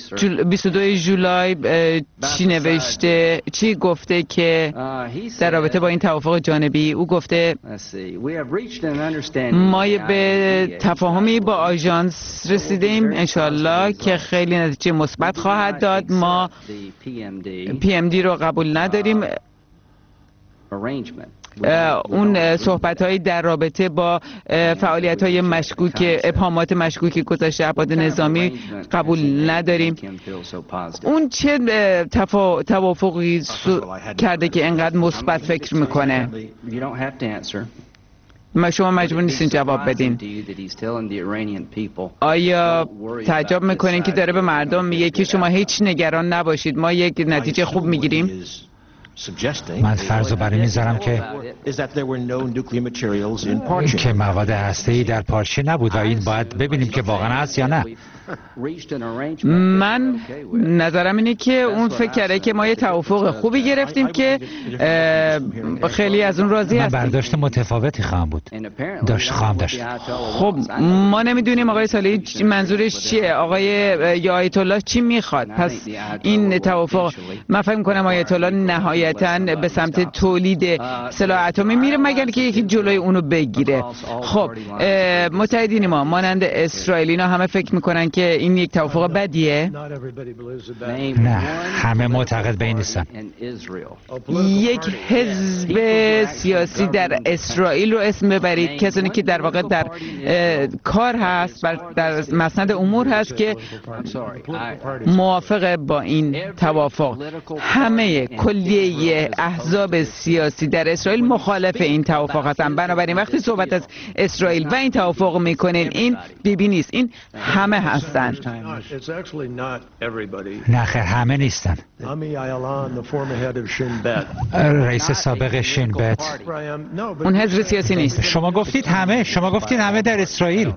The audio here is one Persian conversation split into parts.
22 ژولای چی نوشته، چی گفته که در رابطه با این توافق جانبی او گفته ما به تفاهمی با آژانس رسیدیم انشالله که خیلی نتیجه مثبت خواهد داد. ما PMD رو قبول نداریم. اون صحبت‌هایی در رابطه با فعالیت‌های مشکوک، ابهامات مشکوک گذشته ابعاد نظامی قبول نداریم. اون چه توافقی کرده که انقدر مثبت فکر میکنه؟ شما مجبور نیستین جواب بدین. آیا تعجب میکنین که داره به مردم میگه که شما هیچ نگران نباشید، ما یک نتیجه خوب میگیریم؟ من فرض رو برای میذارم که مواد هسته‌ای در پارچه نبود و این باید ببینیم که واقعا هست یا نه. من نظرم اینه که اون فکر کرده که ما یه توافق خوبی گرفتیم که خیلی از اون راضی هستیم. من برداشت متفاوتی خواهم داشت. خب ما نمیدونیم آقای صالحی منظورش چیه، آقای آیت الله چی میخواد. پس این توافق، من فکر می‌کنم آیت الله نهایتاً به سمت تولید سلاح اتمی میره مگر که یکی جلوی اونو بگیره. خب متحدین ما مانند اسرائیلینا همه فکر میکنن که این یک توافق بدیه؟ نه، همه معتقد به این نیستن. یک حزب سیاسی در اسرائیل رو اسم ببرید، کسانی که در واقع در کار هست، در مسند امور هست که موافق با این توافق. همه کلیه احزاب سیاسی در اسرائیل مخالف این توافق هستن. بنابراین وقتی صحبت از اسرائیل و این توافق میکنین، این بیبی نیست، این همه هستن. نه خیر، همه نیستن. رئیس سابق شین بت اون حزب سیاسی نیست. شما گفتید همه در اسرائیل.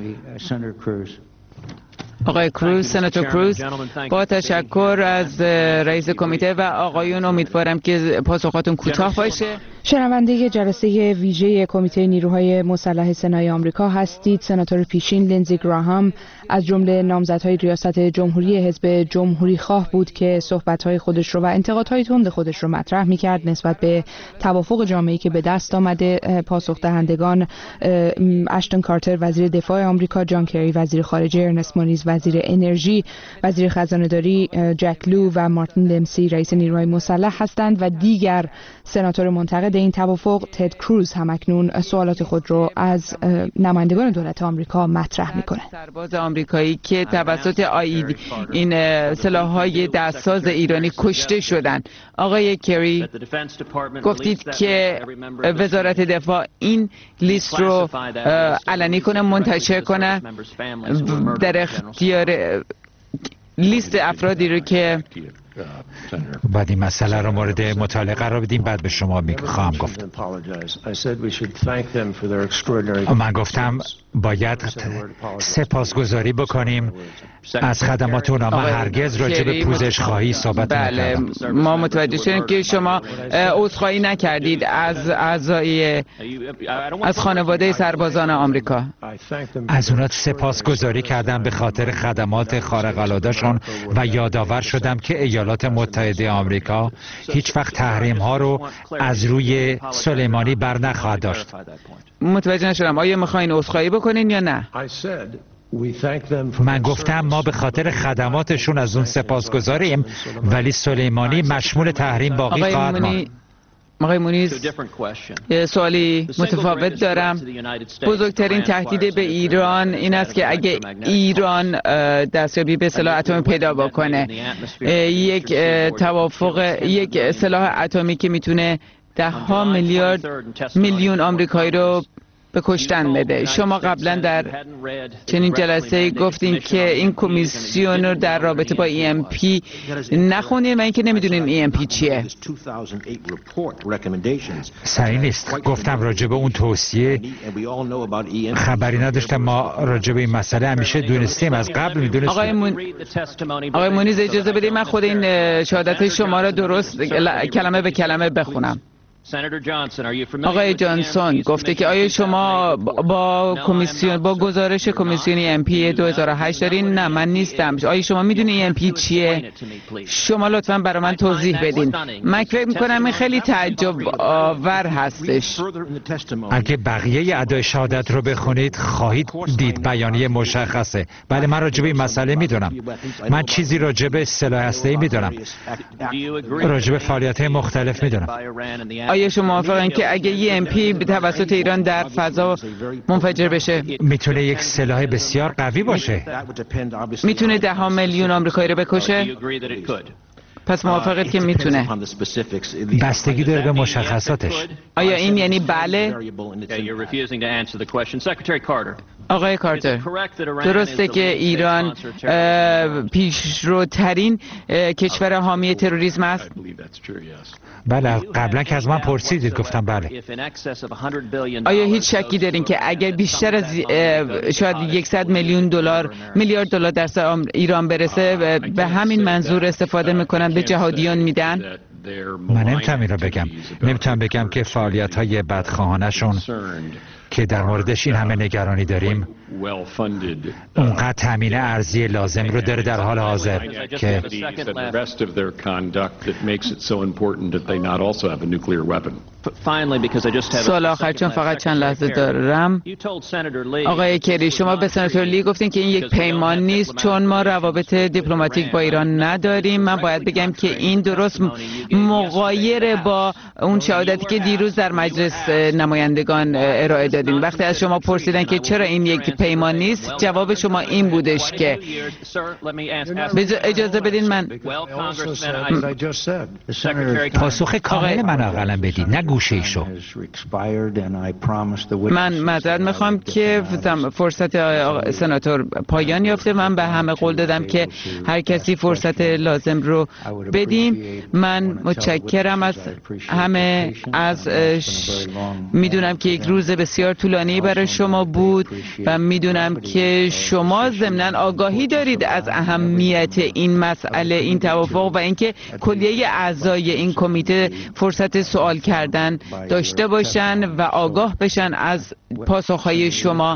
آقای کروز، سناتور کروز، با تشکر از رئیس کمیته و آقایون امیدوارم که پاسخاتون کوتاه باشه. شنونده جلسه ویژه کمیته نیروهای مسلح سنای آمریکا هستید. سناتور پیشین لینزی گراهام از جمله نامزدهای ریاست جمهوری حزب جمهوری خواه بود که صحبت‌های خودش رو و انتقادهای تند خودش رو مطرح می‌کرد نسبت به توافق جامعی که به دست آمده. پاسخ دهندگان اشتون کارتر وزیر دفاع آمریکا، جان کری وزیر خارجه، ارنست مونیز وزیر انرژی، وزیر خزانه‌داری جک لو و مارتین دمسی رئیس نیروهای مسلح هستند و دیگر سناتور منتقد این توافق تد کروز همکنون سوالات خود رو از نمایندگان دولت آمریکا مطرح میکنه. سرباز آمریکایی که توسط آید این سلاح‌های دستساز ایرانی کشته شدند. آقای کری گفتید که وزارت دفاع این لیست رو علنی کنه، منتشر کنه، در اختیار لیست افرادی رو که بعد این مسئله رو مورد مطالعه قرار بدیم، بعد به شما خواهم گفت. من گفتم باید سپاسگزاری بکنیم از خدمات اونا. ما هرگز راجع به پوزش خواهی صحبت نکردم. ما متوجه شدیم که شما عذرخواهی نکردید از اعضای از خانواده سربازان آمریکا. از اونا سپاسگزاری کردم به خاطر خدمات خارق العاده‌شون و یادآور شدم که ایالات متحده آمریکا هیچ وقت تحریم ها رو از روی سلیمانی بر نخواهد داشت. متوجه نشدم، آیا میخواین عذرخواهی بکنین یا نه؟ من گفتم ما به خاطر خدماتشون از اون سپاسگزاریم، ولی سلیمانی مشمول تحریم باقی خواهد ماند. آقای مونیز، یه سوالی متفاوت دارم. بزرگترین تهدید به ایران این است که اگه ایران دستیابی به سلاح اتمی پیدا بکنه، یک توافق، یک سلاح اتمی که میتونه 10 میلیون آمریکایی رو به کشتن بده. شما قبلا در چنین جلسه گفتین که این کمیسیون رو در رابطه با EMP نخونین و اینکه نمیدونین EMP چیه. صحیح نیست. گفتم راجع به اون توصیه خبری نداشتم. ما راجع به این مسئله همیشه دونستیم، از قبل میدونستیم. آقای مونیز اجازه بدید من خود این شهادت شما را درست کلمه به کلمه بخونم. آقای جانسون گفته که آیا شما با گزارش کمیسیون MP 2008 دارین؟ نه من نیستم. آیا شما میدونی MP چیه؟ شما لطفاً برای من توضیح بدین. من فکر میکنم این خیلی تعجب آور هستش. اگه بقیه ادعای شهادت رو بخونید خواهید دید بیانیه مشخصه. بله من راجع به این مسئله میدونم. من چیزی راجع به سلاح هسته‌ای میدونم. راجع به فعالیت‌های مختلف میدونم. آیا شما موافقین که اگه یه MP توسط ایران در فضا منفجر بشه میتونه یک سلاح بسیار قوی باشه؟ میتونه 10 میلیون آمریکایی رو بکشه؟ پس موافقید که میتونه؟ بستگی داره به مشخصاتش. آیا این یعنی بله؟ آقای کارتر، درسته که ایران پیشروترین کشور حامی تروریسم است؟ بله قبلا که از من پرسیدید گفتم بله. آیا هیچ شکی دارین که اگر بیشتر از شاید 100 میلیارد دلار در ایران برسه به همین منظور استفاده میکنن به جهادیان میدن؟ من نمیتونم این رو بگم. نمیتونم بگم که فعالیت‌های بدخواهانشون که در موردش این همه نگرانی داریم اونقدر تامین ارزی لازم رو داره در حال حاضر که سوال آخر چون فقط چند لحظه دارم. آقای کری شما به سناتور لی گفتین که این یک پیمان نیست چون ما روابط دیپلماتیک با ایران نداریم. من باید بگم که این درست مغایر با اون شهادتی که دیروز در مجلس نمایندگان ارائه دادین. وقتی از شما پرسیدن که چرا این یک پیمان نیست جواب شما این بودش که اجازه بدین من پاسخ کامل من اقلا بدید نه گوشه ایشو. من معذرت میخوام که فرصت سناتور پایان یافته. من به همه قول دادم که هر کسی فرصت لازم رو بدیم. من متشکرم از همه. میدونم که یک روز بسیار طولانی برای شما بود و میدونم که شما ضمناً آگاهی دارید از اهمیت این مسئله، این توافق و اینکه کلیه اعضای این کمیته فرصت سوال کردن داشته باشن و آگاه بشن از پاسخهای شما.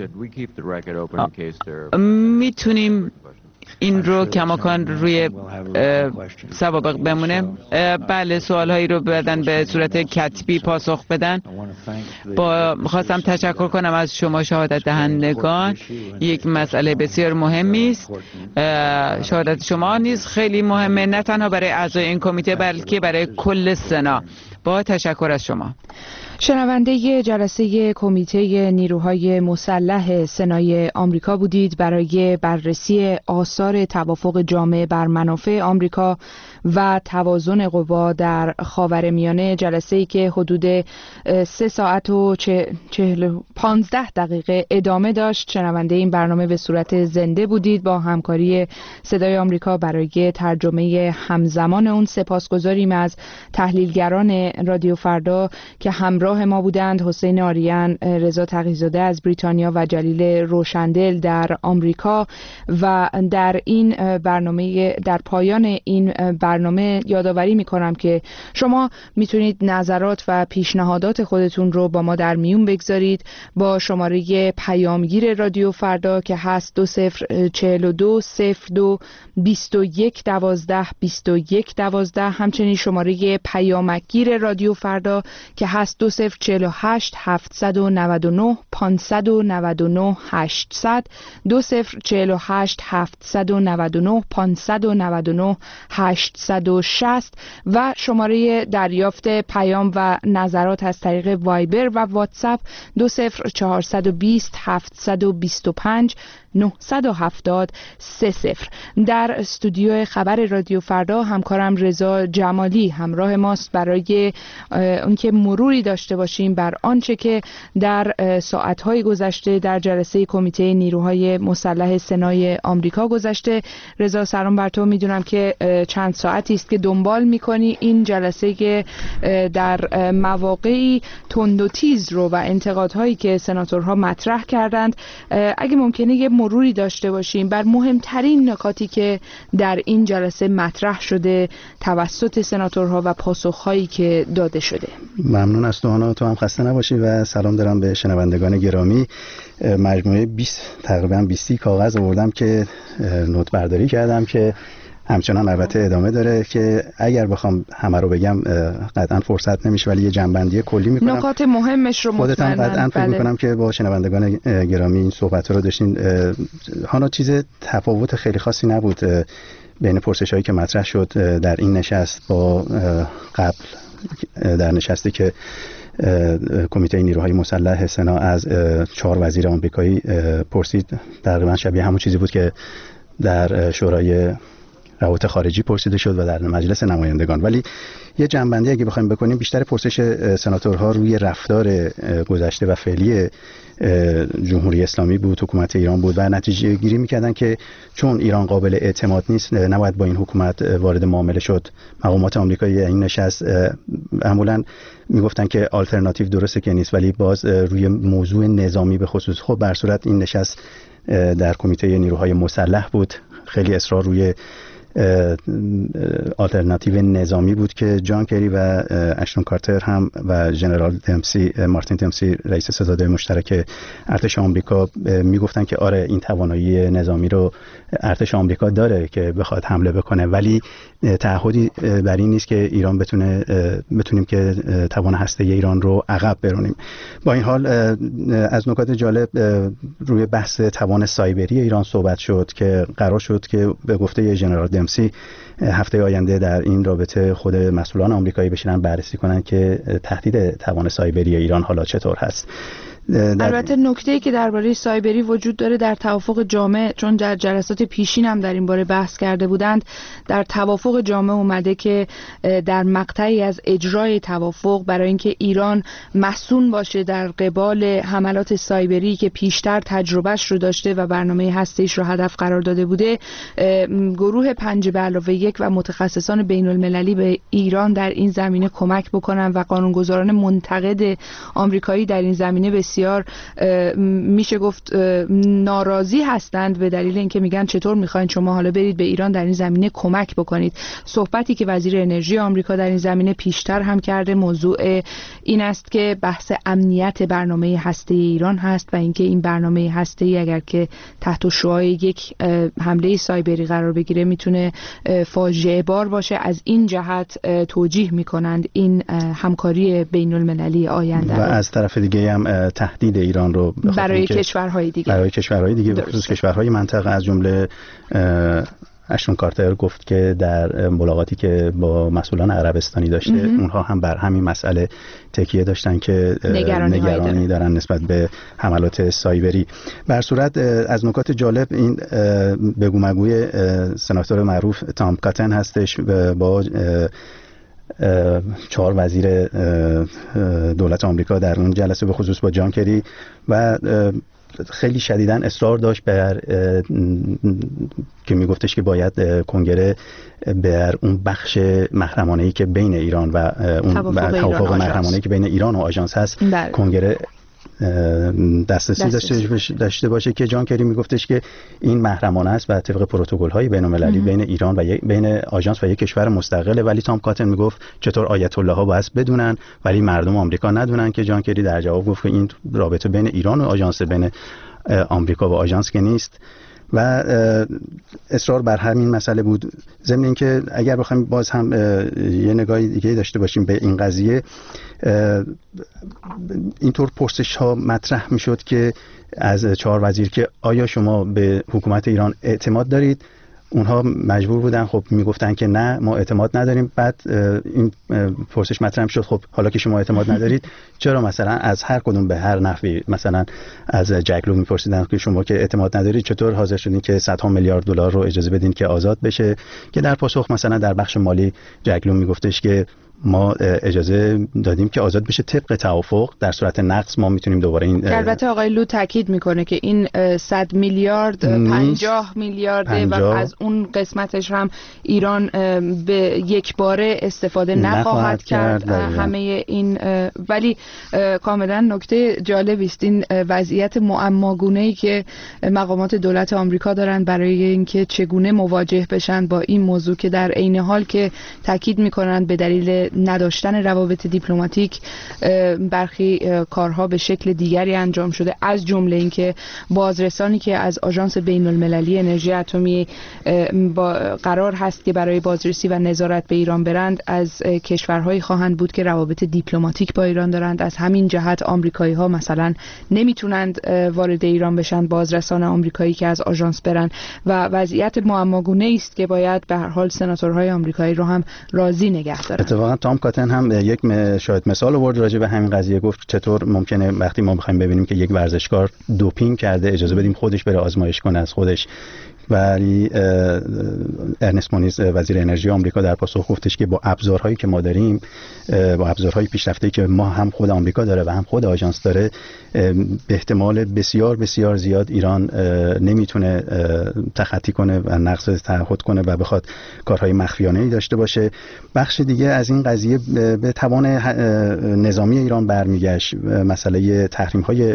میتونیم این رو کماکان روی سوابق بمونه. بله سوالهایی رو بدن به صورت کتبی پاسخ بدن. خواستم تشکر کنم از شما شهادت دهندگان. یک مسئله بسیار مهمی است. شهادت شما نیز خیلی مهمه نه تنها برای اعضای این کمیته بلکه برای کل سنا. با تشکر از شما. شنونده جلسه کمیته نیروهای مسلح سنای آمریکا بودید برای بررسی آثار توافق جامع بر منافع آمریکا و توازن قوا در خاورمیانه. جلسه‌ای که حدود 3 ساعت و 15 دقیقه ادامه داشت. شنونده این برنامه به صورت زنده بودید با همکاری صدای آمریکا برای ترجمه همزمان اون. سپاسگزاریم از تحلیلگران رادیو فردا که همراه ما بودند: حسین آریان، رضا تقی‌زاده از بریتانیا و جلیل روشندل در آمریکا. و در این برنامه، در پایان این برنامه یادآوری می‌کنم که شما میتونید نظرات و پیشنهادات خودتون رو با ما در میون بگذارید با شماره پیامگیر رادیو فردا که هست 2042022112 همچنین شماره پیامکگیر رادیو فردا که هست 2048 799 599 800 2048 799 599 860 و شماره دریافت پیام و نظرات از طریق وایبر و واتساپ 20420 725 970 30. در استودیو خبر رادیو فردا همکارم رضا جمالی همراه ماست برای اونکه مروری داشته باشیم بر آنچه که در ساعت‌های گذشته در جلسه کمیته نیروهای مسلح سنای آمریکا گذشته. رضا سلام بر تو. میدونم که چند ساعتی است که دنبال می‌کنی این جلسه که در مواقعی تند و تیز رو و انتقادهایی که سناتورها مطرح کردند اگه ممکنه یه مروری داشته باشیم بر مهمترین نکاتی که در این جلسه مطرح شده توسط سناتورها و پاسخهایی که داده شده. ممنون از تو هم خسته نباشی و سلام دارم به شنوندگان گرامی. مجموعه 20 تقریبا 20 کاغذ آوردم که نوت برداری کردم که همچنان البته ادامه داره که اگر بخوام همه رو بگم قطعا فرصت نمیشه، ولی یه جنبندی کلی میکنم. نکات مهمش رو خودتم قطعا فکر میکنم که با شنوندگان گرامی این صحبت رو داشتین. هانا چیز تفاوت خیلی خاصی نبود بین پرسش‌هایی که مطرح شد در این نشست با قبل در نشستی که کمیته نیروهای مسلح سنا از 4 وزیر آمریکایی پرسید. تقریبا شبیه همون چیزی بود که در شورای روابط خارجی پرسیده شد و در مجلس نمایندگان. ولی یه جنبندی اگه بخوایم بکنیم، بیشتر پرسش سناتورها روی رفتار گذشته و فعلی جمهوری اسلامی بود، حکومت ایران بود و نتیجه گیری میکردن که چون ایران قابل اعتماد نیست نباید با این حکومت وارد معامله شد. مقامات آمریکایی این نشست معمولا میگفتن که آلترناتیو درسته که نیست، ولی باز روی موضوع نظامی به خصوص. خب بر صورت این نشست در کمیته نیروهای مسلح بود، خیلی اصرار روی آلترناتیو نظامی بود که جان کری و اشتون کارتر هم و ژنرال دمسی، مارتین دمسی رئیس ستاد مشترک ارتش آمریکا میگفتن که آره این توانایی نظامی رو ارتش آمریکا داره که بخواد حمله بکنه، ولی تعهدی بر این نیست که ایران بتونیم که توان هسته‌ای ایران رو عقب برونیم. با این حال از نکات جالب روی بحث توان سایبری ایران صحبت شد که قرار شد که به گفته ژنرال دمسی هفته آینده در این رابطه خود مسئولان آمریکایی بشینن بررسی کنن که تهدید توان سایبری ایران حالا چطور هست. البته نکته‌ای که درباره سایبری وجود داره در توافق جامع، چون در جلسات پیشین هم در این باره بحث کرده بودند، در توافق جامع اومده که در مقطعی از اجرای توافق برای اینکه ایران مسئول باشه در قبال حملات سایبری که پیشتر تجربهش رو داشته و برنامه هسته‌ایش رو هدف قرار داده بوده، گروه 5+1 و متخصصان بین‌المللی به ایران در این زمینه کمک بکنن و قانونگذاران منتقد آمریکایی در این زمینه بسیار میشه گفت ناراضی هستند به دلیل اینکه میگن چطور میخواین شما حالا برید به ایران در این زمینه کمک بکنید. صحبتی که وزیر انرژی آمریکا در این زمینه پیشتر هم کرده موضوع این است که بحث امنیت برنامه هسته‌ای ایران هست و اینکه این برنامه هسته‌ای اگر که تحت شعاع یک حمله سایبری قرار بگیره میتونه فاجعه بار باشه. از این جهت توجیه میکنند این همکاری بین‌المللی آینده و از طرف دیگه هم تهدید ایران رو برای کشورهای دیگه به خصوص کشورهای منطقه. از جمله اشتون کارتر گفت که در ملاقاتی که با مسئولان عربستانی داشته اونها هم بر همین مسئله تکیه داشتن که نگرانی دارن نسبت به حملات سایبری. بر صورت از نکات جالب این بگو مگوی سناتور معروف تام کاتن هستش با 4 وزیر دولت آمریکا در اون جلسه، به خصوص با جان کری، و خیلی شدیداً اصرار داشت بر که میگفتش که باید کنگره بر اون بخش محرمانه‌ای که بین ایران و اون توافق محرمانه‌ای که بین ایران و آژانس هست کنگره دسترسی داشته باشه، که جان کری میگفتش که این محرمانه است و طبق پروتکل‌های بین‌المللی بین ایران و بین آژانس و یک کشور مستقله. ولی تام کاتن میگفت چطور آیت الله ها باید بدونن ولی مردم آمریکا ندونن، که جان کری در جواب گفت که این رابطه بین ایران و آژانس، بین آمریکا و آژانس که نیست، و اصرار بر همین مسئله بود. ضمن اینکه اگر بخوایم باز هم یه نگاهی دیگه داشته باشیم به این قضیه، اینطور پرسش ها مطرح میشد که از 4 وزیر که آیا شما به حکومت ایران اعتماد دارید؟ اونها مجبور بودن خب میگفتن که نه ما اعتماد نداریم. بعد این پرسش مطرح شد خب حالا که شما اعتماد ندارید چرا مثلا از هر کدوم به هر نحوی، مثلا از جکلو میپرسیدن که شما که اعتماد ندارید چطور حاضر شدین که صدها میلیارد دلار رو اجازه بدین که آزاد بشه، که در پاسخ مثلا در بخش مالی جکلو میگفتش که ما اجازه دادیم که آزاد بشه طبق توافق، در صورت نقص ما میتونیم دوباره این. البته آقای لو تاکید میکنه که این 100 میلیارد 50 میلیارده و از اون قسمتش هم ایران به یک باره استفاده نخواهد کرد همه این. ولی کاملا نکته جالبی است این وضعیت معماگونه‌ای که مقامات دولت آمریکا دارن برای اینکه چگونه مواجه بشن با این موضوع، که در عین حال که تاکید میکنن به دلیل نداشتن روابط دیپلماتیک برخی کارها به شکل دیگری انجام شده، از جمله اینکه بازرسانی که از آژانس بین‌المللی انرژی اتمی قرار هست که برای بازرسی و نظارت به ایران برند از کشورهایی خواهند بود که روابط دیپلماتیک با ایران دارند. از همین جهت آمریکایی‌ها مثلا نمیتونند وارد ایران بشن، بازرسان آمریکایی که از آژانس برن، و وضعیت معماگونه است که باید به هر حال سناتورهای آمریکایی رو هم راضی نگه دارن. اتفاقا تام کاتن هم یک شاید مثال آورد راجع به همین قضیه، گفت چطور ممکنه وقتی ما بخوایم ببینیم که یک ورزشکار دوپینگ کرده اجازه بدیم خودش بره آزمایش کنه از خودش. ولی ارنست مونیز وزیر انرژی آمریکا در پاسخ گفتش که با ابزارهایی که ما داریم، با ابزارهای پیشرفته‌ای که ما هم خود آمریکا داره و هم خود آژانس داره، به احتمال بسیار بسیار زیاد ایران نمیتونه تخطی کنه و نقض تعهد کنه و بخواد کارهای مخفیانه‌ای داشته باشه. بخش دیگه از این قضیه به توان نظامی ایران برمیگشت، مسئله تحریم‌های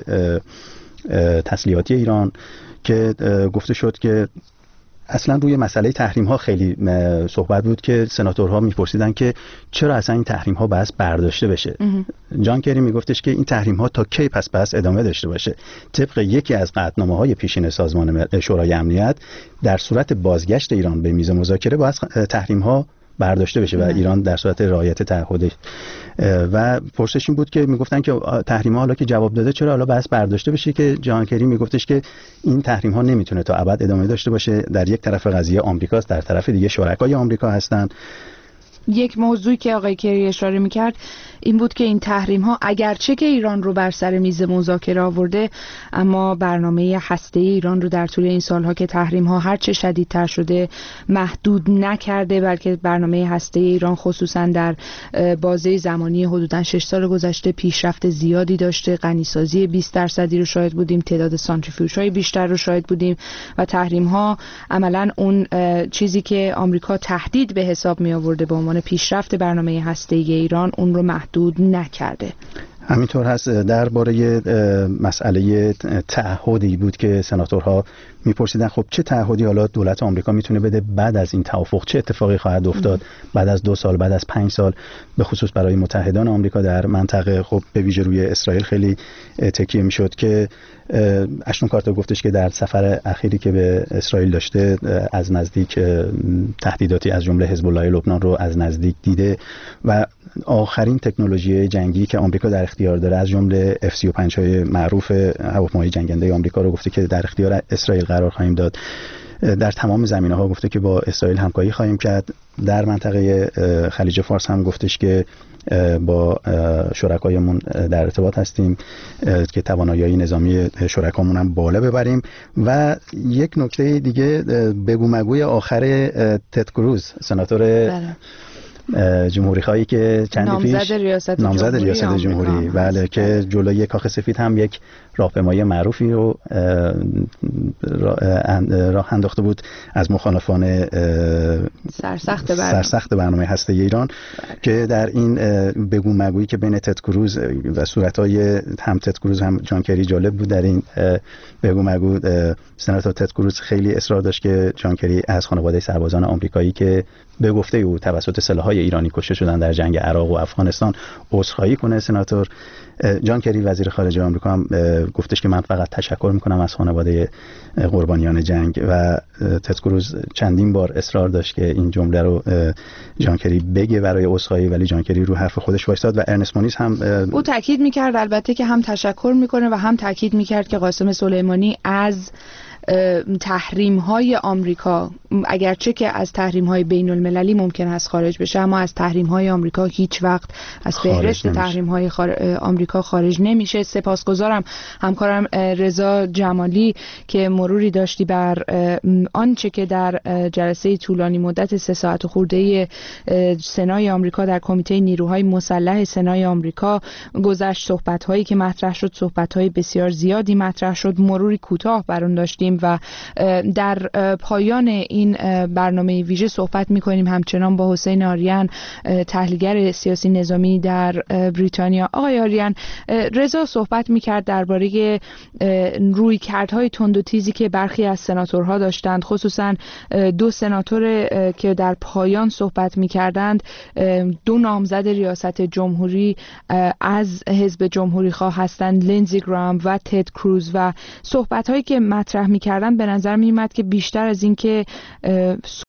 تسلیحاتی ایران که گفته شد که اصلا روی مسئله تحریم ها خیلی صحبت بود که سناتورها میپرسیدن که چرا اصلا این تحریم ها بس برداشته بشه. جان کری میگفتش که این تحریم ها تا کی بس ادامه داشته باشه. طبق یکی از قطعنامه های پیشین سازمان شورای امنیت، در صورت بازگشت ایران به میز مذاکره باید تحریم ها برداشته بشه و ایران در صورت رعایت تعهدش. و پرسش این بود که میگفتن که تحریم ها حالا که جواب داده چرا حالا بحث برداشته بشه، که جان کری میگفتش که این تحریم ها نمیتونه تا ابد ادامه داشته باشه. در یک طرف قضیه آمریکاست، در طرف دیگه شرکای آمریکا هستن. یک موضوعی که آقای کری اشاره میکرد این بود که این تحریم ها اگرچه که ایران رو بر سر میز مذاکره آورده، اما برنامه هسته‌ای ایران رو در طول این سالها که تحریم ها هرچه شدیدتر شده محدود نکرده، بلکه برنامه هسته‌ای ایران خصوصا در بازه زمانی حدوداً 6 سال گذشته پیشرفت زیادی داشته. غنیسازی 20% رو شاهد بودیم، تعداد سانتریفیوژهای بیشتر رو شاهد بودیم و تحریم ها عملاً اون چیزی که آمریکا تهدید به حساب می آورده به عنوان پیشرفت برنامه هسته‌ای ایران اون رو محدود نکرده. همینطور هست. درباره مسئله تعهدی بود که سناتورها میپرسیدن خب چه تعهدی حالا دولت آمریکا میتونه بده بعد از این توافق، چه اتفاقی خواهد افتاد بعد از 2 سال، بعد از 5 سال، به خصوص برای متحدان آمریکا در منطقه. خب به ویژه روی اسرائیل خیلی تکیه میشد که اشتون کارتر گفتش که در سفر اخیری که به اسرائیل داشته از نزدیک تهدیداتی از جمله حزب الله لبنان رو از نزدیک دیده و آخرین تکنولوژی جنگی که آمریکا در اختیار داره از جمله F-35 های معروف هواپیمای جنگنده آمریکا رو گفته که در اختیار اسرائیل قرار خواهیم داد. در تمام زمینه‌ها گفته که با اسرائیل همکاری خواهیم کرد. در منطقه خلیج فارس هم گفتش که با شرکایمون در ارتباط هستیم که توانایی نظامی شرکامون هم بالا ببریم. و یک نکته دیگه بگو مگوی آخر تد کروز، سناتور جمهوری خواهی که چندی پیش نامزد ریاست جمهوری، بله، که جلوی کاخ سفید هم یک راهپیمایی معروفی رو راه انداخته بود از مخالفان سرسخت برنامه هسته‌ای ایران، که در این بگو مگویی که بین تد کروز و صورت‌های هم تد کروز هم جان کری جالب بود. در این بگو مگو سناتور تد کروز خیلی اصرار داشت که جان کری از خانواده سربازان آمریکایی که به گفته او توسط سلاح‌های ایرانی کشته شدن در جنگ عراق و افغانستان عذرخواهی کنه. سناتور جان کری وزیر خارجه آمریکا هم گفتش که من فقط تشکر میکنم از خانواده قربانیان جنگ و تد کروز چندین بار اصرار داشت که این جمله رو جان کری بگه برای عذرخواهی، ولی جان کری رو حرف خودش وایساد. و ارنست مونیز هم او تاکید میکرد البته که هم تشکر میکنه و هم تاکید میکرد که قاسم سلیمانی از تحریم های آمریکا، اگرچه که از تحریم های بین المللی ممکن است خارج بشه، اما از تحریم های آمریکا هیچ وقت از فهرست تحریم های آمریکا خارج نمیشه. سپاسگزارم همکارم رضا جمالی که مروری داشتی بر آنچه که در جلسه طولانی مدت 3 ساعت خورده سنای آمریکا در کمیته نیروهای مسلح سنای آمریکا گذشت، صحبت هایی که مطرح شد، صحبت های بسیار زیادی مطرح شد، مروری کوتاه بر اون داشتیم. میکنیم و در پایان این برنامه ویژه صحبت میکنیم همچنان با حسین آریان، تحلیلگر سیاسی نظامی در بریتانیا. آقای آریان، رضا صحبت میکرد درباره رویکردهای تند و تیزی که برخی از سناتورها داشتند، خصوصا 2 سناتور که در پایان صحبت میکردند، 2 نامزد ریاست جمهوری از حزب جمهوری خواه هستند، لینزی گراهام و تد کروز، و صحبت‌هایی که مطرح می‌کردن به نظر می‌اومد که بیشتر از این که